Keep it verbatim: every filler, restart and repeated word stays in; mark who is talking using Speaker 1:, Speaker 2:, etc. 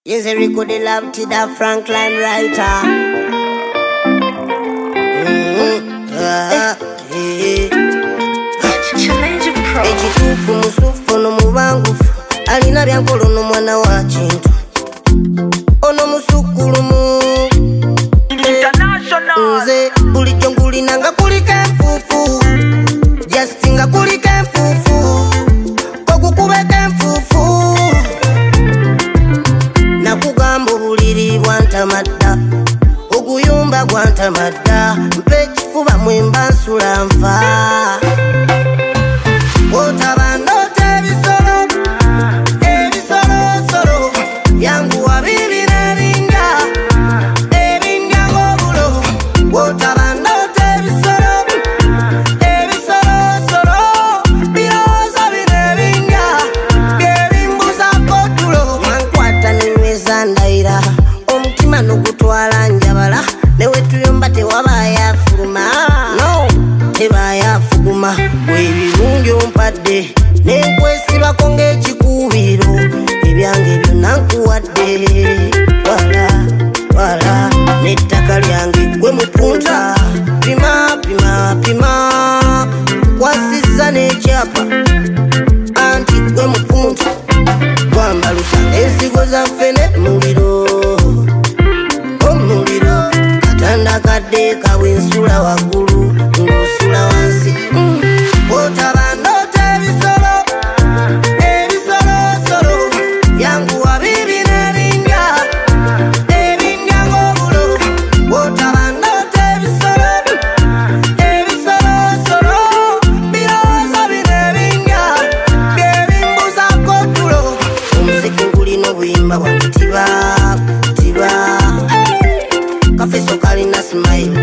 Speaker 1: Yes, I record the love to the Franklin writer. Mm-hmm. uh, hey.
Speaker 2: Challenge Pro.
Speaker 1: Echitufu musufu no mubangufu alina byankolo no mwana wa kintu ono musukulumu
Speaker 2: International.
Speaker 1: Nze bulijjo ngulina nga kulika enfuufu just nga kulika enfuufu kokukubeka enfuufu nakugamba obuliri bwantamadda oguyumba gwantamadda mpa ekifuba mwemba nsula nfa otabandota ebisolo ebisolosolo yanguwa bibi n'ebinja ebinja ng'obulo otabandota ebisolo ebisolosolo birowoozo bino ebinja byebimbuzaako tulo wankwata nenyweza ndayira omutima n'ogutwala njabala ne wetuyomba tewabaayo afuluma no tebaayo afuguma bwebirungi ompadde nenkwesibako ng'ekikuubiro ebyange byonna nkuwadde wala wala n'ettaka lyange gwe mupunta pima pima pima nkwasizza n'ekyapa anti gwe mupunta gwambalusa ensigo zaffe n'emuliro omuliro katanda kadde kawensula waggulu ng'osula wansi otabandota ebisolo ebisolosolo yanguwa bibi n'ebinja ebinja ng'obulo otabandota ebisolo ebisolosolo birowoozo bino ebinja byebimbuzaako tulo omuziki ngulina obuyimba bwange tiba tiba kafeso kalina smile